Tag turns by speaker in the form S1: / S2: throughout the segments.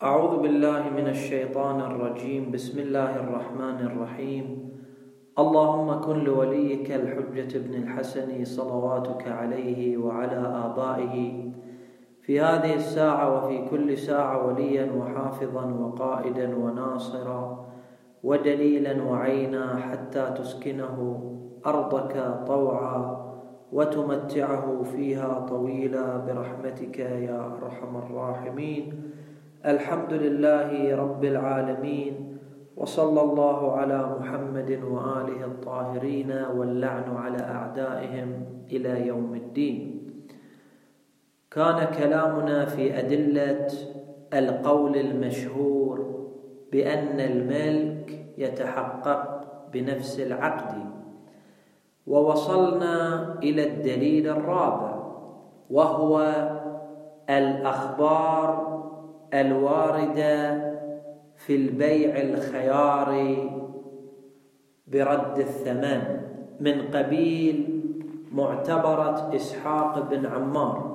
S1: أعوذ بالله من الشيطان الرجيم. بسم الله الرحمن الرحيم. اللهم كن لوليك الحجة بن الحسن صلواتك عليه وعلى آبائه في هذه الساعة وفي كل ساعة وليا وحافظا وقائدا وناصرا ودليلا وعينا حتى تسكنه أرضك طوعا وتمتعه فيها طويلا برحمتك يا أرحم الراحمين. الحمد لله رب العالمين، وصلى الله على محمد وآله الطاهرين، واللعن على أعدائهم إلى يوم الدين. كان كلامنا في أدلة القول المشهور بأن الملك يتحقق بنفس العقد، ووصلنا إلى الدليل الرابع، وهو الأخبار الواردة في البيع الخياري برد الثمن من قبيل معتبرة إسحاق بن عمار،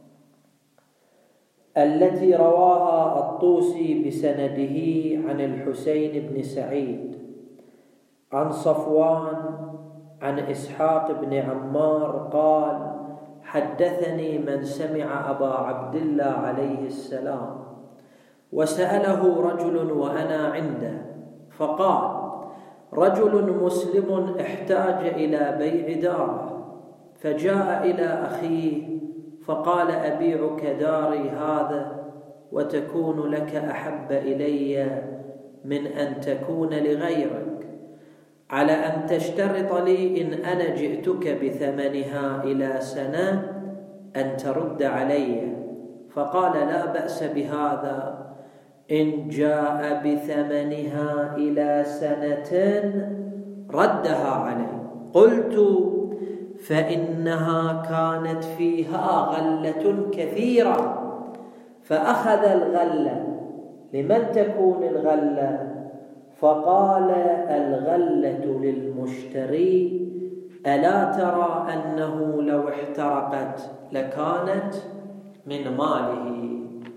S1: التي رواها الطوسي بسنده عن الحسين بن سعيد عن صفوان عن إسحاق بن عمار قال: حدثني من سمع أبا عبد الله عليه السلام وسأله رجل وأنا عنده، فقال: رجل مسلم احتاج إلى بيع داره، فجاء إلى أخيه فقال: أبيعك داري هذا وتكون لك أحب إلي من أن تكون لغيرك، على أن تشترط لي إن أنا جئتك بثمنها إلى سنة أن ترد علي. فقال: لا بأس بهذا إن جاء بثمنها إلى سنة ردها علي. قلت: فإنها كانت فيها غلة كثيرة، فأخذ الغلة. لمن تكون الغلة؟ فقال: الغلة للمشتري، ألا ترى أنه لو احترقت لكانت من ماله.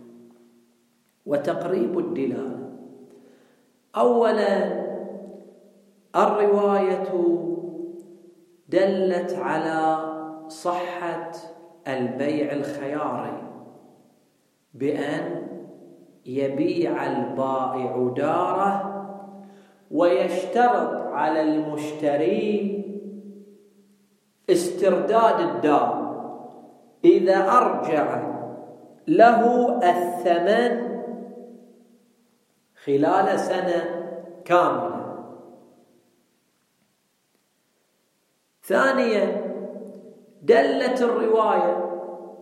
S1: وتقريب الدلالة: أولا، الرواية دلت على صحة البيع الخياري بأن يبيع البائع داره ويشترط على المشتري استرداد الدار إذا أرجع له الثمن خلال سنة كاملة. ثانيا، دلت الرواية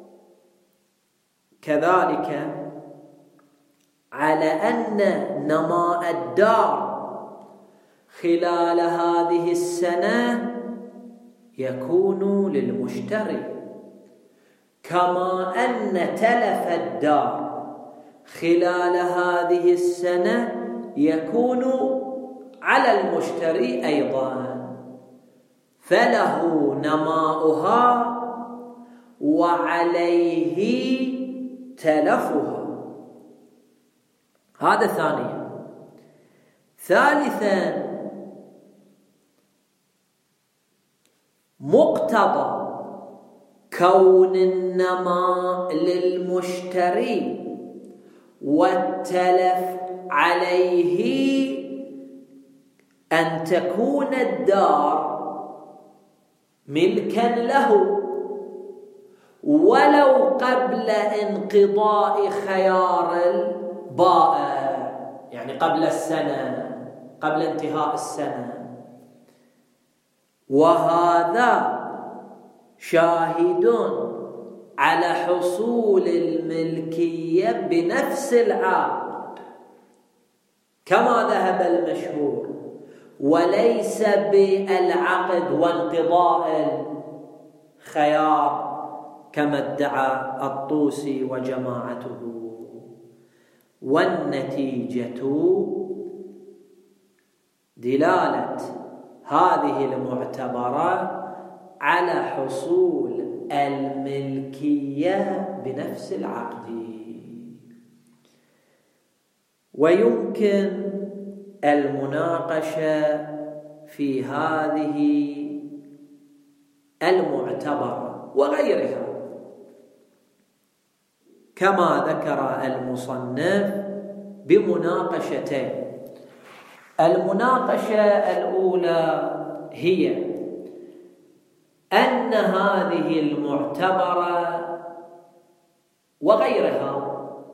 S1: كذلك على أن نماء الدار خلال هذه السنة يكون للمشتري، كما أن تلف الدار خلال هذه السنة يكون على المشتري أيضا، فله نماؤها وعليه تلفها. هذا ثانيا. ثالثا، مقتضى كون النماء للمشتري والتلف عليه أن تكون الدار ملكا له ولو قبل انقضاء خيار البائع، يعني قبل السنة، قبل انتهاء السنة. وهذا شاهد على حصول الملكية بنفس العقد كما ذهب المشهور، وليس بالعقد وانقضاء الخيار كما ادعى الطوسي وجماعته. والنتيجة دلالة هذه المعتبرة على حصول الملكية بنفس العقد. ويمكن المناقشة في هذه المعتبرة وغيرها، كما ذكر المصنف بمناقشتين. المناقشة الأولى هي أن هذه المعتبرة وغيرها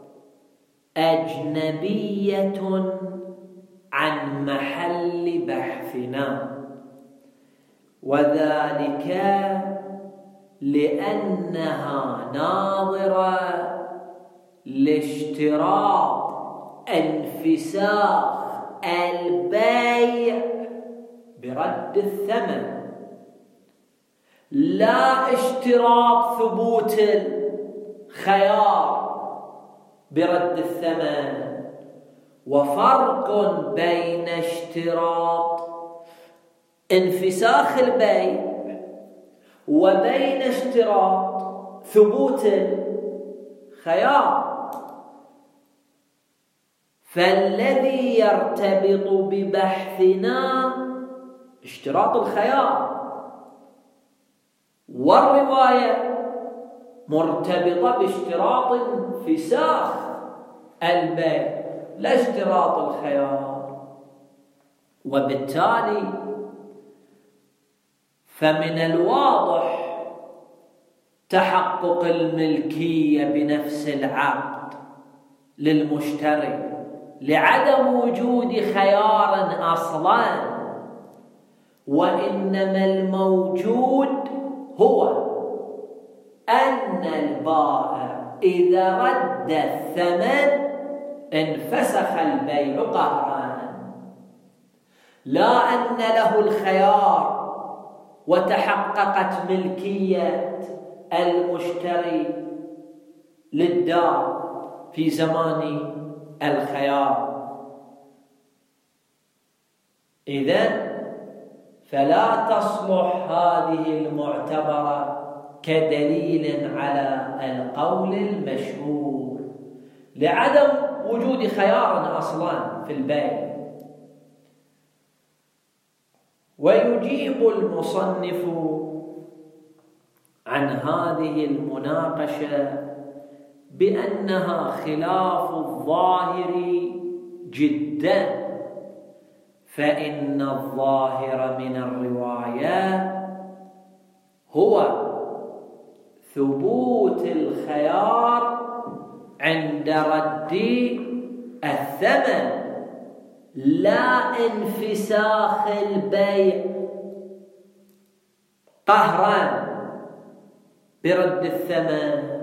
S1: أجنبية عن محل بحثنا، وذلك لأنها ناظرة لاشتراط انفساخ البيع برد الثمن، لا اشتراط ثبوت الخيار برد الثمن. وفرق بين اشتراط انفساخ البيع وبين اشتراط ثبوت الخيار. فالذي يرتبط ببحثنا اشتراط الخيار، والرواية مرتبطة باشتراط انفساخ البيع لا اشتراط الخيار. وبالتالي فمن الواضح تحقق الملكية بنفس العقد للمشتري لعدم وجود خيار أصلاً، وإنما الموجود هو أن البائع إذا رد الثمن انفسخ البيع قهرا، لا أن له الخيار وتحققت ملكية المشتري للدار في زمان الخيار. إذن فلا تصلح هذه المعتبرة كدليل على القول المشهور لعدم وجود خيار أصلا في البيع. ويجيب المصنف عن هذه المناقشة بأنها خلاف الظاهر جدا، فإن الظاهر من الرواية هو ثبوت الخيار عند رد الثمن لا انفساخ البيع قهرا برد الثمن.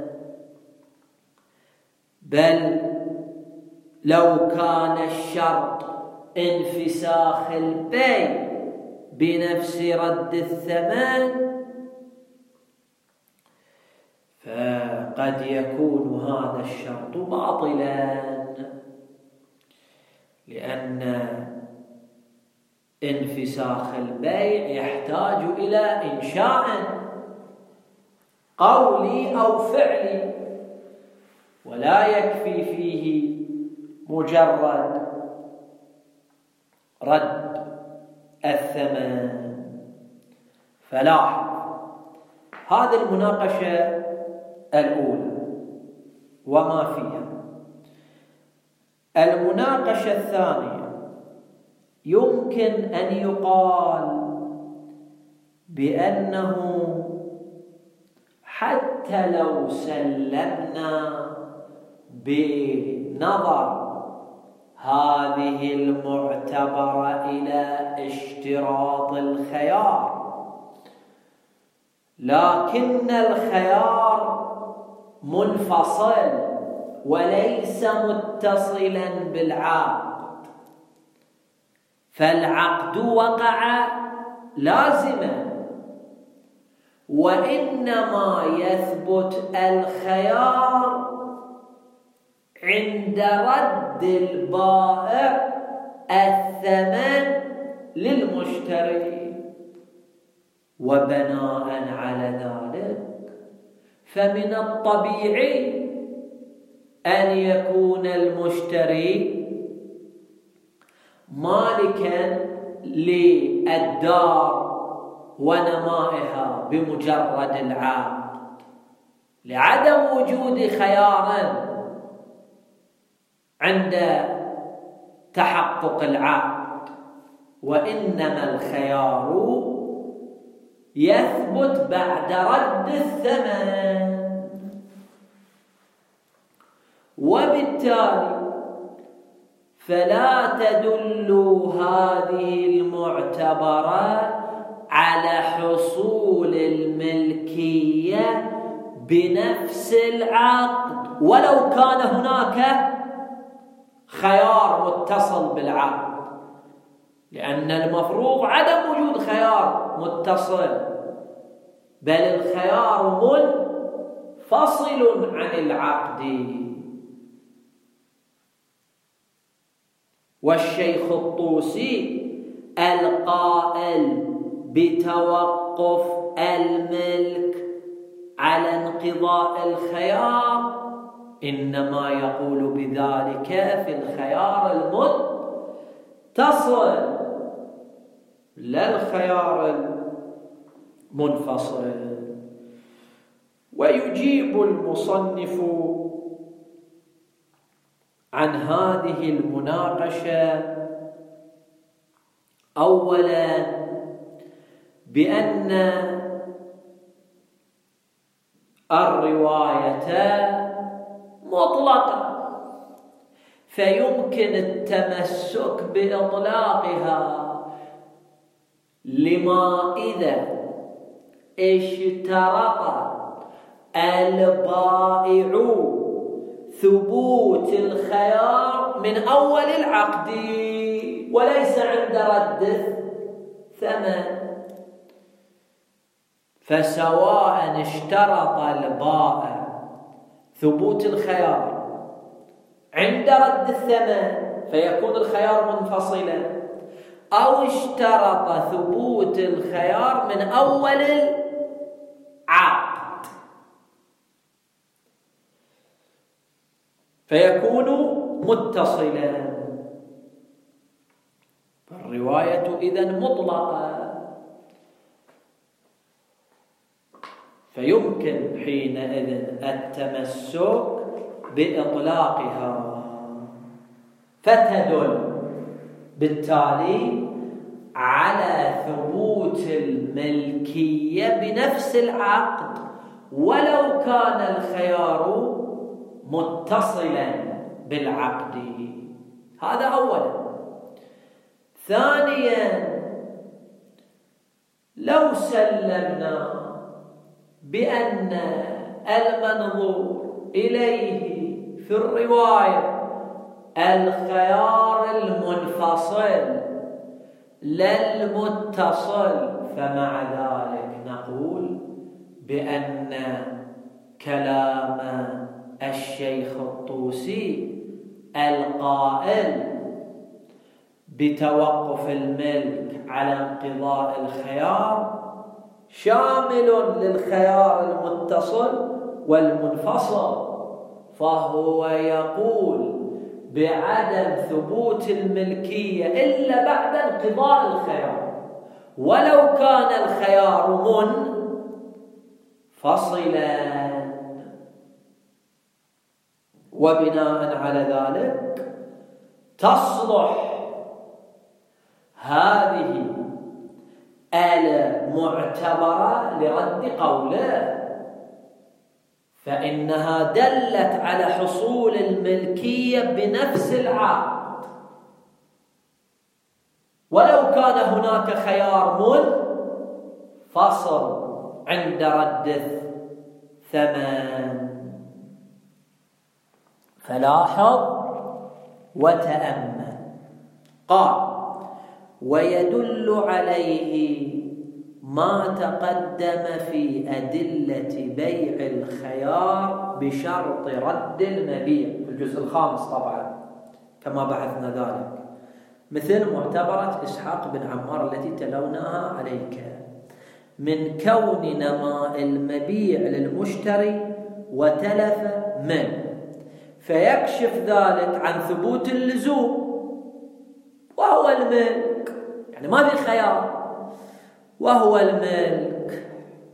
S1: بل لو كان الشرط انفساخ البيع بنفس رد الثمن فقد يكون هذا الشرط باطلا، لأن انفساخ البيع يحتاج إلى إنشاء قولي أو فعلي، ولا يكفي فيه مجرد رد الثمن. فلاحظ هذه المناقشة الأولى وما فيها. المناقشة الثانية يمكن أن يقال بأنه حتى لو سلمنا بنظر هذه المعتبرة إلى اشتراط الخيار، لكن الخيار منفصل وليس متصلا بالعقد، فالعقد وقع لازما، وإنما يثبت الخيار عند رد البائع الثمن للمشتري. وبناء على ذلك فمن الطبيعي أن يكون المشتري مالكا للدار ونمائها بمجرد العقد لعدم وجود خيار عند تحقق العقد، وإنما الخيار يثبت بعد رد الثمن. وبالتالي فلا تدل هذه المعتبرات على حصول الملكية بنفس العقد ولو كان هناك خيار متصل بالعقد، لأن المفروض عدم وجود خيار متصل، بل الخيار منفصل عن العقد. والشيخ الطوسي القائل بتوقف الملك على انقضاء الخيار إنما يقول بذلك في الخيار المتصل لا الخيار المنفصل. ويجيب المصنف عن هذه المناقشة أولا بأن الرواية مطلقة، فيمكن التمسك بإطلاقها لما إذا اشترط البائع ثبوت الخيار من أول العقد وليس عند رد الثمن. فسواء اشترط البائع ثبوت الخيار عند رد الثمن فيكون الخيار منفصلا، أو اشترط ثبوت الخيار من أول العقد فيكون متصلا. فالرواية إذن مطلقة، فيمكن حينئذ التمسك بإطلاقها، فتدل بالتالي على ثبوت الملكية بنفس العقد ولو كان الخيار متصلا بالعقد. هذا أولا. ثانيا لو سلمنا بأن المنظور إليه في الرواية الخيار المنفصل لا المتصل، فمع ذلك نقول بأن كلام الشيخ الطوسي القائل بتوقف الملك على انقضاء الخيار شامل للخيار المتصل والمنفصل، فهو يقول بعدم ثبوت الملكية إلا بعد انقضاء الخيار ولو كان الخيار منفصلا. وبناء على ذلك تصلح هذه المعتبرة لرد قوله، فإنها دلت على حصول الملكية بنفس العقد ولو كان هناك خيار منفصل عند رد الثمن. فلاحظ وتأمل. قال: ويدل عليه ما تقدم في أدلة بيع الخيار بشرط رد المبيع في الجزء الخامس طبعا كما بحثنا ذلك، مثل معتبرة إسحاق بن عمار التي تلوناها عليك من كون نماء المبيع للمشتري وتلف منه، فيكشف ذلك عن ثبوت اللزوم وهو الملك، يعني ما في خيار، وهو الملك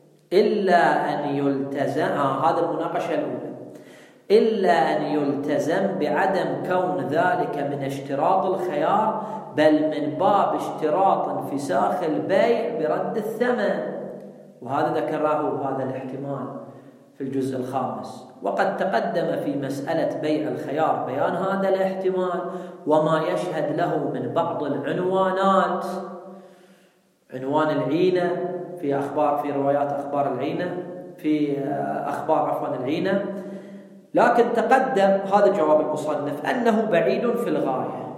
S1: إلا أن يلتزم، هذا المناقشة الأولى، إلا أن يلتزم بعدم كون ذلك من اشتراط الخيار، بل من باب اشتراط انفساخ البيع برد الثمن. وهذا ذكره هذا الاحتمال في الجزء الخامس. وقد تقدم في مسألة بيع الخيار بيان هذا الاحتمال وما يشهد له من بعض العنوانات، عنوان العينة في روايات أخبار العينة، في أخبار العينة، لكن تقدم هذا جواب المصنف أنه بعيد في الغاية.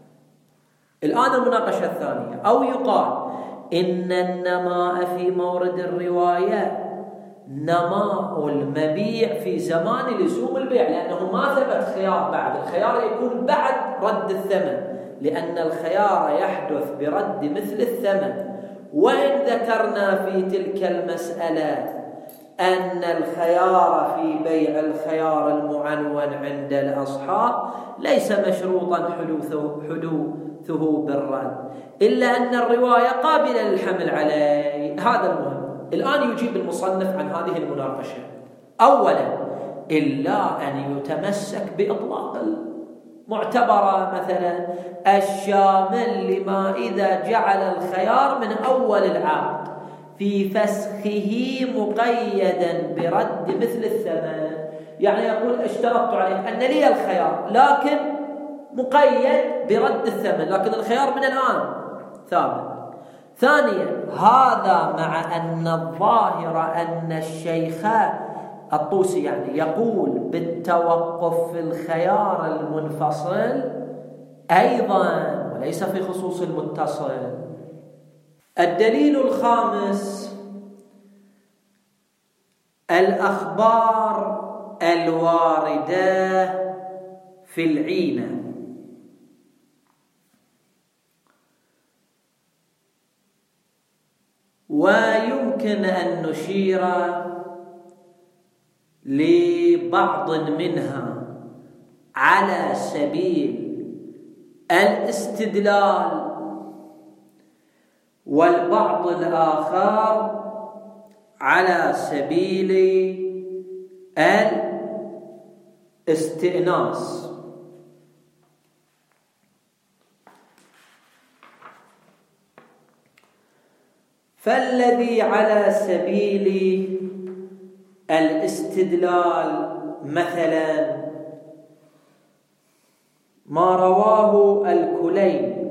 S1: الآن المناقشة الثانية، أو يقال إن النماء في مورد الرواية نماء المبيع في زمان لزوم البيع، لأنه ما ثبت خيار بعد، الخيار يكون بعد رد الثمن، لأن الخيار يحدث برد مثل الثمن. وإن ذكرنا في تلك المسألة أن الخيار في بيع الخيار المعنون عند الأصحاب ليس مشروطا حدوثه بالرد، إلا أن الرواية قابلة للحمل عليه. هذا المهم. الآن يجيب المصنف عن هذه المناقشة. أولا، إلا أن يتمسك بإطلاق المعتبرة، مثلا الشامل لما إذا جعل الخيار من أول العقد في فسخه مقيدا برد مثل الثمن، يعني يقول اشترطت عليك أن لي الخيار لكن مقيد برد الثمن، لكن الخيار من الآن ثابت. ثانيا، هذا مع أن الظاهر أن الشيخ الطوسي يعني يقول بالتوقف في الخيار المنفصل أيضا وليس في خصوص المتصل. الدليل الخامس، الأخبار الواردة في العينة. ويمكن أن نشير لبعض منها على سبيل الاستدلال، والبعض الآخر على سبيل الاستئناس. فالذي على سبيل الاستدلال مثلا ما رواه الكليني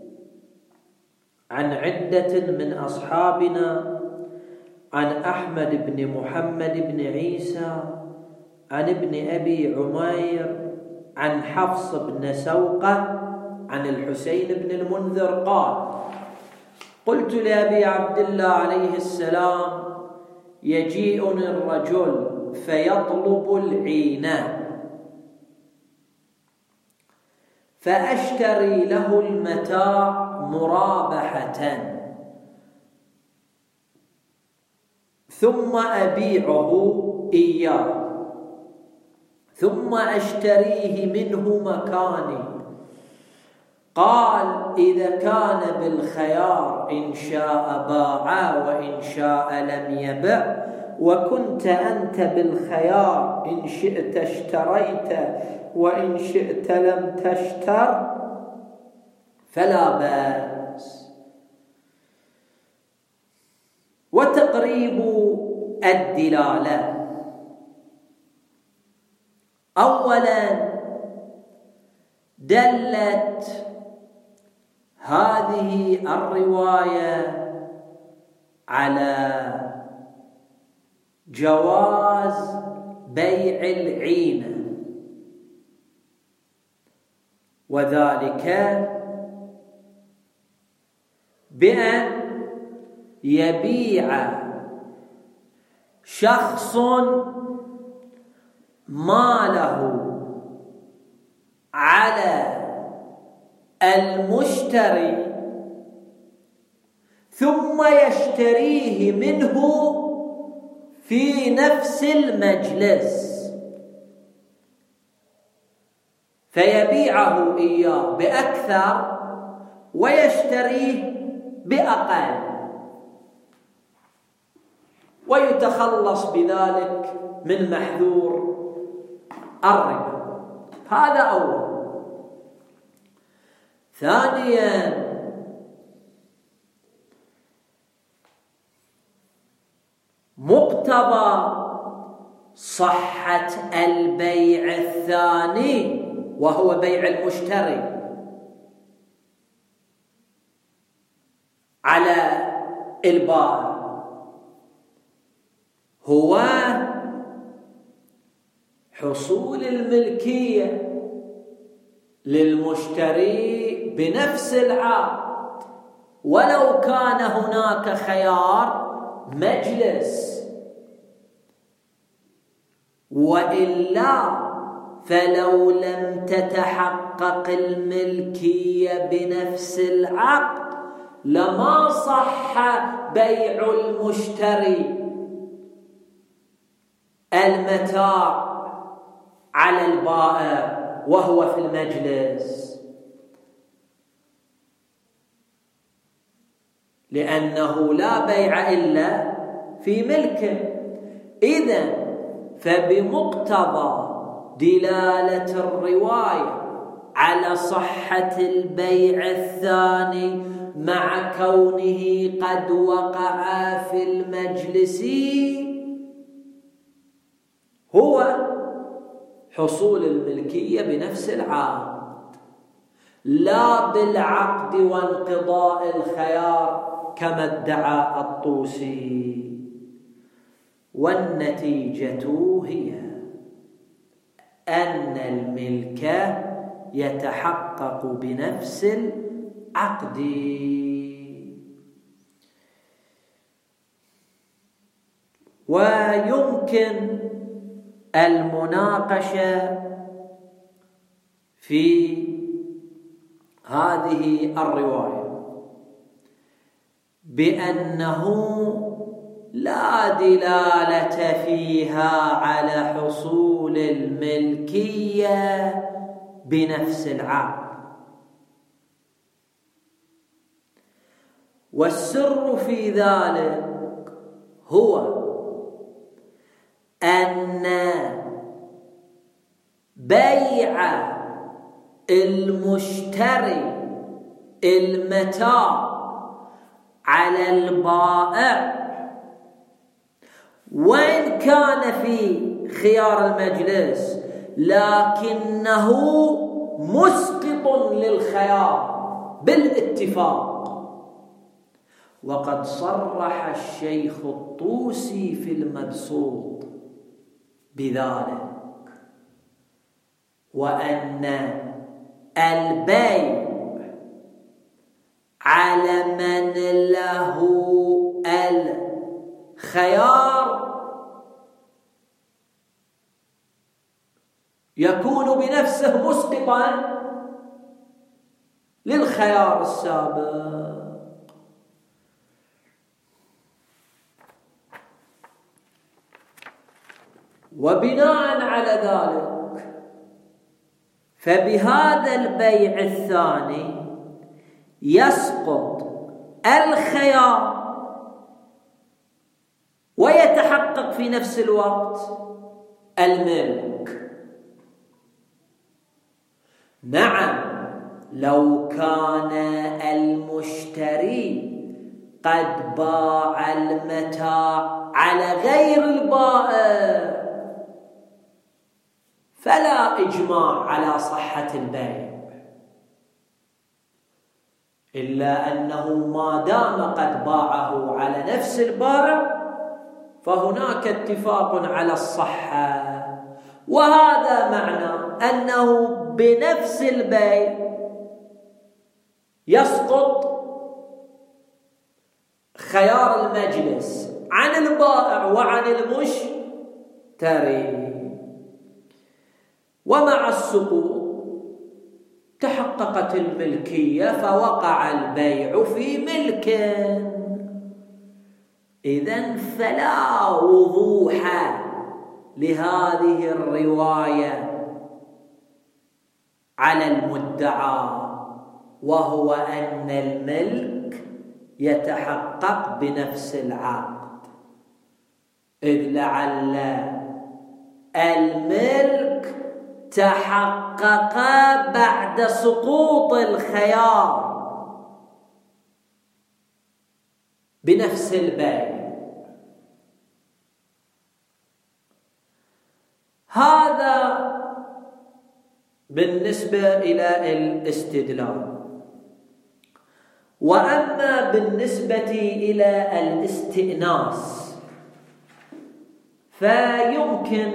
S1: عن عدة من أصحابنا عن أحمد بن محمد بن عيسى عن ابن أبي عمير عن حفص بن سوقة عن الحسين بن المنذر قال: قلت لأبي عبد الله عليه السلام: يجيئني الرجل فيطلب العينة فأشتري له المتاع مرابحة ثم أبيعه إياه ثم أشتريه منه مكاني. قال: إذا كان بالخيار إن شاء باع وإن شاء لم يبع، وكنت أنت بالخيار إن شئت اشتريت وإن شئت لم تشتر فلا بأس. وتقريب الدلالة: أولا، دلت هذه الرواية على جواز بيع العينة، وذلك بأن يبيع شخص ماله على المشتري ثم يشتريه منه في نفس المجلس فيبيعه إياه بأكثر ويشتريه بأقل ويتخلص بذلك من محذور الربا. هذا أول. ثانيا، مقتضى صحة البيع الثاني وهو بيع المشتري على البائع هو حصول الملكية للمشتري بنفس العقد، ولو كان هناك خيار مجلس، وإلا فلو لم تتحقق الملكية بنفس العقد لما صح بيع المشتري المتاع على البائع وهو في المجلس، لأنه لا بيع إلا في ملكه. إذن فبمقتضى دلالة الرواية على صحة البيع الثاني مع كونه قد وقع في المجلس هو حصول الملكية بنفس العقد، لا بالعقد وانقضاء الخيار كما ادعى الطوسي. والنتيجة هي أن الملك يتحقق بنفس العقد. ويمكن المناقشة في هذه الرواية بأنه لا دلالة فيها على حصول الملكية بنفس العقد، والسر في ذلك هو أن بيع المشتري المتاع على البائع وإن كان في خيار المجلس لكنه مسقط للخيار بالاتفاق. وقد صرح الشيخ الطوسي في المبسوط بذلك، وأن البيع على من له الخيار يكون بنفسه مسقطا للخيار السابق. وبناء على ذلك فبهذا البيع الثاني يسقط الخيار ويتحقق في نفس الوقت الملك. نعم، لو كان المشتري قد باع المتاع على غير البائع فلا إجماع على صحة البيع، إلا أنه ما دام قد باعه على نفس البائع فهناك اتفاق على الصحة. وهذا معنى أنه بنفس البيع يسقط خيار المجلس عن البائع وعن المشتري، ومع السقوط تحققت الملكية فوقع البيع في ملكه. إذن فلا وضوح لهذه الرواية على المدعى وهو أن الملك يتحقق بنفس العقد، إذ لعل الملك تحقق بعد سقوط الخيار بنفس البيع. هذا بالنسبة إلى الاستدلال. وأما بالنسبة إلى الاستئناس فيمكن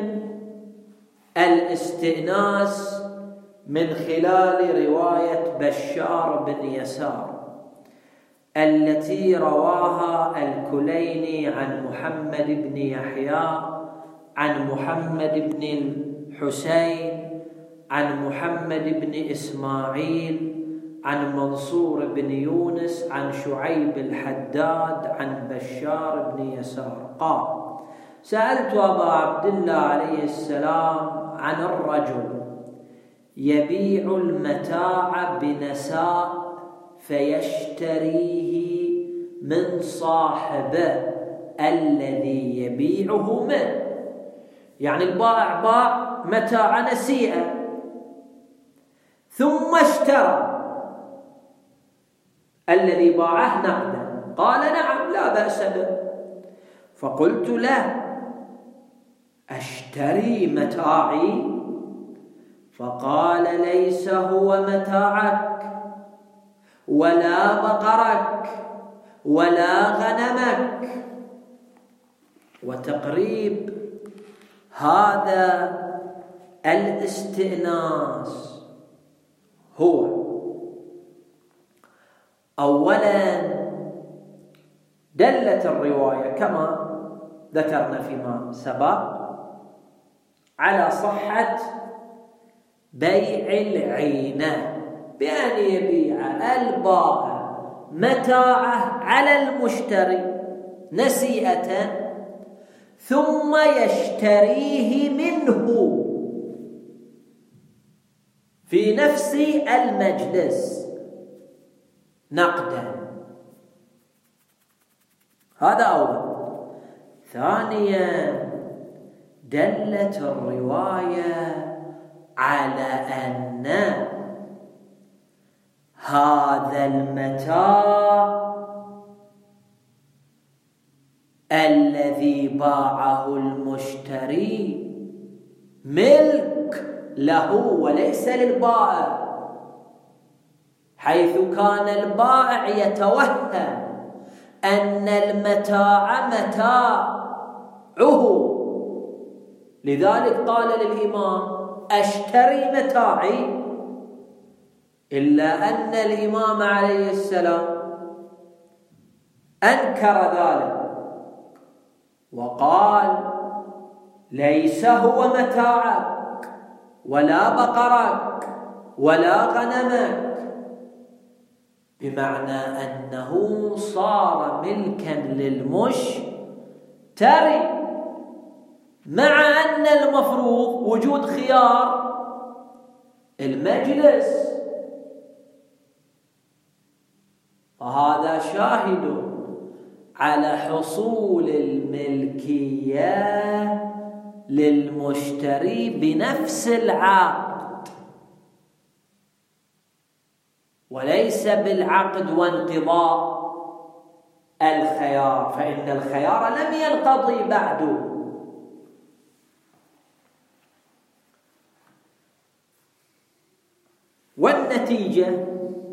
S1: الاستئناس من خلال رواية بشار بن يسار التي رواها الكليني عن محمد بن يحيى عن محمد بن الحسين عن محمد بن إسماعيل عن منصور بن يونس عن شعيب الحداد عن بشار بن يسار قال: سألت أبا عبد الله عليه السلام عن الرجل يبيع المتاع بنساء فيشتريه من صاحبه الذي يبيعه منه، يعني البائع باع متاع نسيئة ثم اشترى الذي باعه نقدا. قال: نعم لا بأس به. فقلت له: أشتري متاعي؟ فقال: ليس هو متاعك ولا بقرك ولا غنمك. وتقريب هذا الاستئناس هو أولا دلت الرواية كما ذكرنا فيما سبق على صحة بيع العينة، بأن يبيع البائع متاعه على المشتري نسيئة ثم يشتريه منه في نفس المجلس نقدا. هذا أول. ثانيا دلت الرواية على أن هذا المتاع الذي باعه المشتري ملك له وليس للبائع، حيث كان البائع يتوهم أن المتاع متاعه، لذلك قال للإمام: أشتري متاعي. إلا أن الإمام عليه السلام أنكر ذلك وقال: ليس هو متاعك ولا بقرك ولا غنمك، بمعنى أنه صار ملكا للمشتري، مع أن المفروض وجود خيار المجلس. وهذا شاهد على حصول الملكية للمشتري بنفس العقد وليس بالعقد وانقضاء الخيار، فإن الخيار لم ينقضي بعد. والنتيجة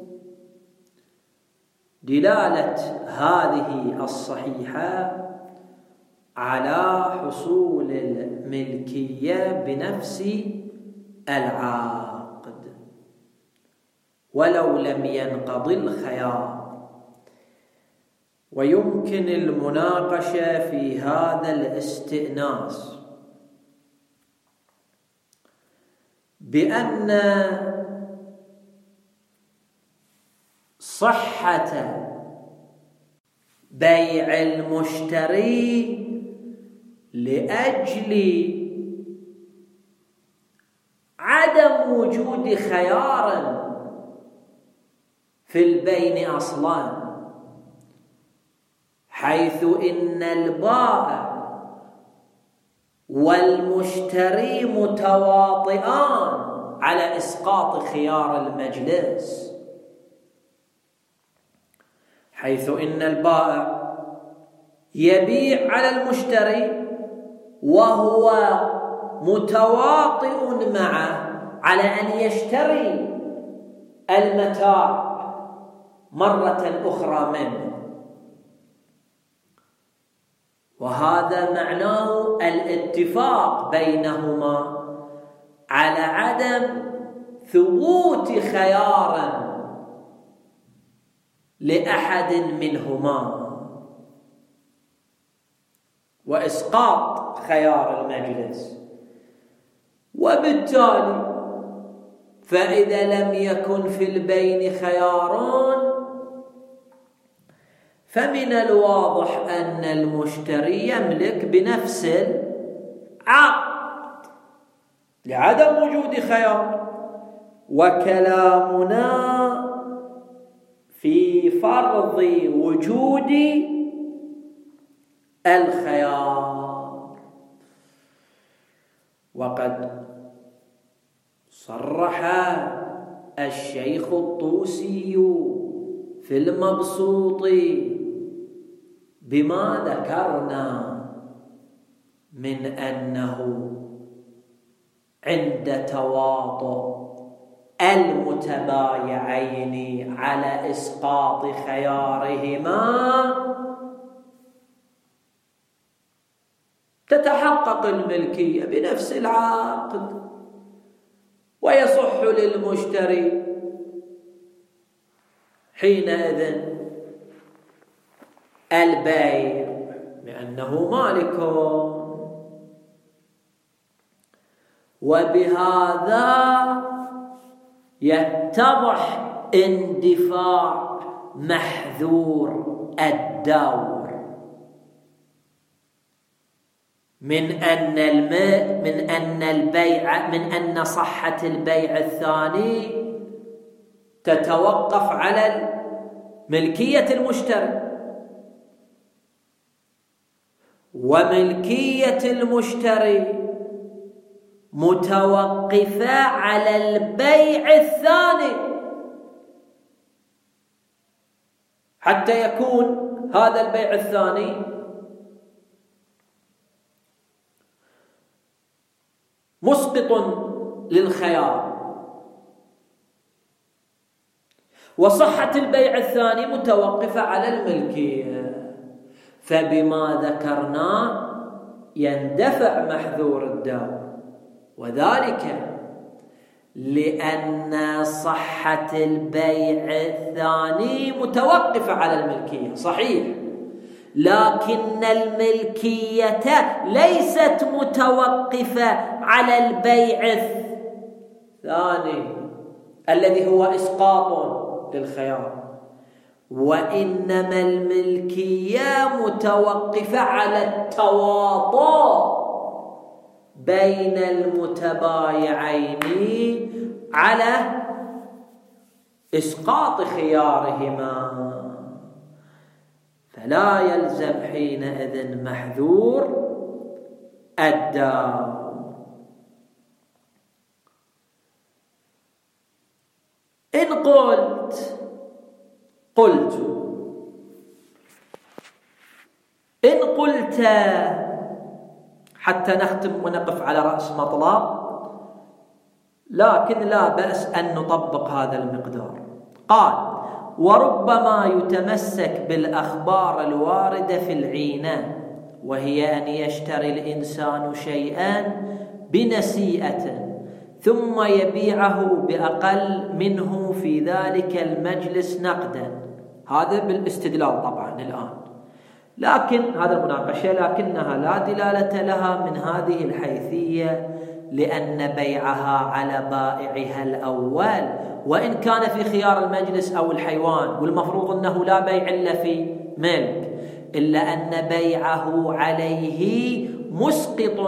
S1: دلالة هذه الصحيحة على حصول الملكية بنفس العقد ولو لم ينقضي الخيار. ويمكن المناقشة في هذا الاستئناس بأن صحة بيع المشتري لأجل عدم وجود خيار في البين أصلا، حيث إن البائع والمشتري متواطئان على إسقاط خيار المجلس، حيث إن البائع يبيع على المشتري وهو متواطئ معه على أن يشتري المتاع مرة أخرى منه، وهذا معناه الاتفاق بينهما على عدم ثبوت خيار لأحد منهما وإسقاط خيار المجلس. وبالتالي فإذا لم يكن في البين خياران فمن الواضح أن المشتري يملك بنفس العقد لعدم وجود خيار، وكلامنا في فرض وجود الخيار. وقد صرح الشيخ الطوسي في المبسوط بما ذكرنا من أنه عند تواطؤ المتبايعين على إسقاط خيارهما تتحقق الملكية بنفس العقد، ويصح للمشتري حينئذ البيع بأنه مالك. وبهذا يتضح اندفاع محذور الدور من أن صحة البيع الثاني تتوقف على ملكية المشتري، وملكية المشتري متوقفة على البيع الثاني حتى يكون هذا البيع الثاني مسقط للخيار، وصحة البيع الثاني متوقفة على الملكية. فبما ذكرنا يندفع محذور الدور، وذلك لأن صحة البيع الثاني متوقفة على الملكية صحيح، لكن الملكية ليست متوقفة على البيع الثاني الذي هو إسقاط للخيار، وإنما الملكية متوقفة على التواطؤ بين المتبايعين على إسقاط خيارهما، فلا يلزم حينئذ محذور الدار. إن قلت حتى نختم ونقف على رأس مطلب، لكن لا بأس أن نطبق هذا المقدار. قال: وربما يتمسك بالأخبار الواردة في العينة، وهي أن يشتري الإنسان شيئا بنسيئة ثم يبيعه بأقل منه في ذلك المجلس نقدا. هذا بالاستدلال طبعا الآن، لكن هذا المناقشة لكنها لا دلالة لها من هذه الحيثية، لأن بيعها على بائعها الأول وإن كان في خيار المجلس أو الحيوان، والمفروض أنه لا بيع إلا في ملك، إلا أن بيعه عليه مسقط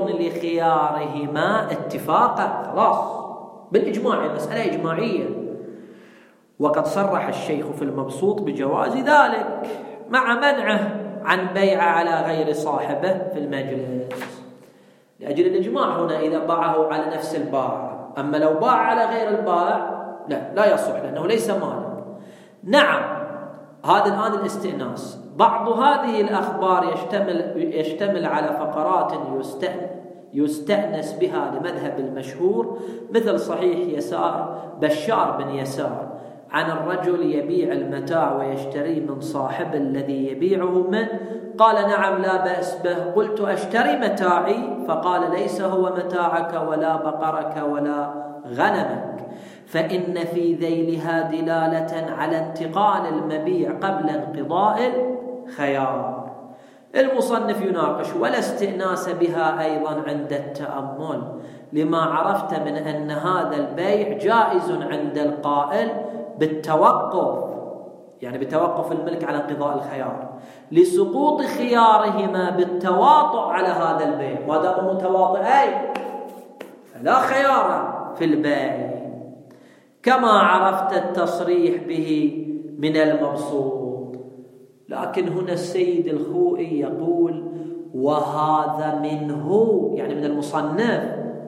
S1: لخيارهما اتفاقا، خلاص بالإجماع، المسألة إجماعية. وقد صرح الشيخ في المبسوط بجواز ذلك مع منعه عن بيع على غير صاحبه في المجلس، لأجل الإجماع هنا إذا باعه على نفس البائع. أما لو باع على غير البائع لا يصح لأنه ليس مالا. نعم، هذا الآن الاستئناس. بعض هذه الأخبار يشتمل على فقرات يستأنس بها لمذهب المشهور، مثل صحيح بشار بن يسار عن الرجل يبيع المتاع ويشتري من صاحب الذي يبيعه منه، قال نعم لا بأس به. قلت أشتري متاعي؟ فقال ليس هو متاعك ولا بقرك ولا غنمك، فإن في ذيلها دلالة على انتقال المبيع قبل انقضاء الخيار. المصنف يناقش ولا استئناس بها أيضا عند التأمل، لما عرفت من أن هذا البيع جائز عند القائل بالتوقف، يعني بتوقف الملك على انقضاء الخيار، لسقوط خيارهما بالتواطؤ على هذا البيع. ما دام متواطئين فلا خيار في البيع، كما عرفت التصريح به من المبسوط. لكن هنا السيد الخوئي يقول وهذا منه، يعني من المصنف،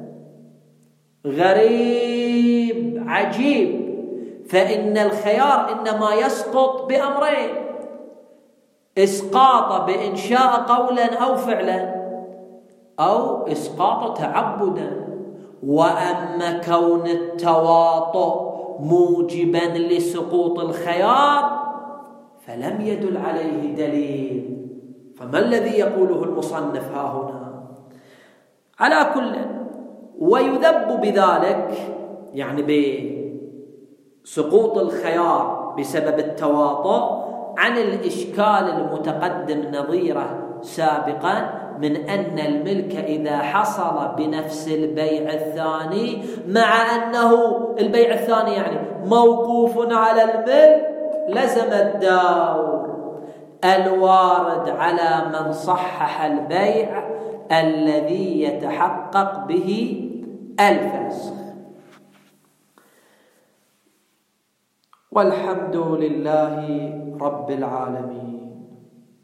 S1: غريب عجيب، فإن الخيار إنما يسقط بأمرين: إسقاط بإنشاء قولا أو فعلا، أو إسقاط تعبدا. وأما كون التواطؤ موجبا لسقوط الخيار فلم يدل عليه دليل. فما الذي يقوله المصنف ها هنا؟ على كل، ويذب بذلك، يعني بسقوط الخيار بسبب التواطؤ، عن الإشكال المتقدم نظيره سابقا من أن الملك إذا حصل بنفس البيع الثاني، مع أنه البيع الثاني يعني موقوف على الملك، لزم الدور الوارد على من صحح البيع الذي يتحقق به الفسخ. والحمد لله رب العالمين.